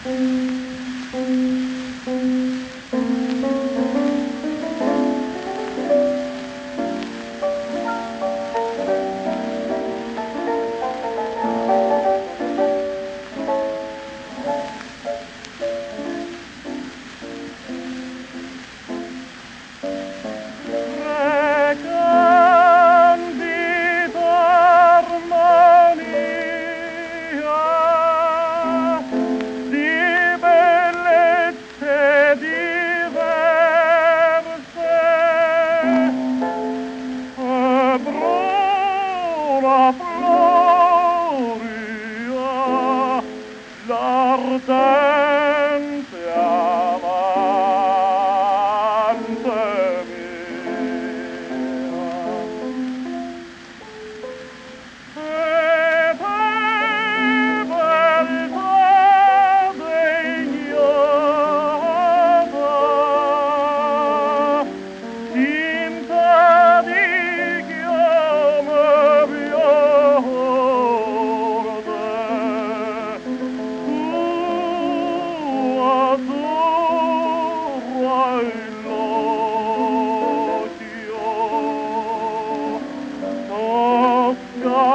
Floria, l'ardente amante mia. E te, beltà degnata, tinta di chioma viorde, azzurra l'occhio, tocca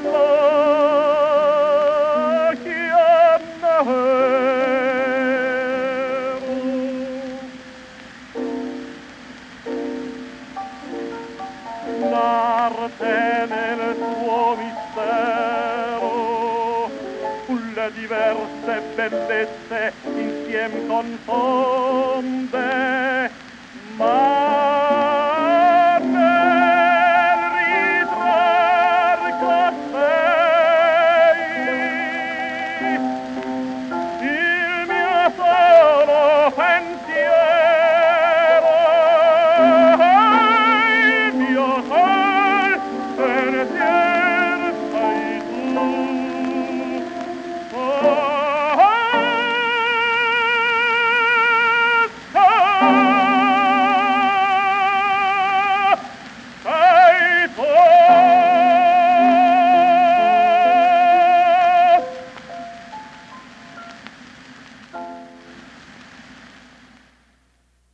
l'occhio nero. L'arte nel suo mistero, le diverse bellezze insieme confonde, ma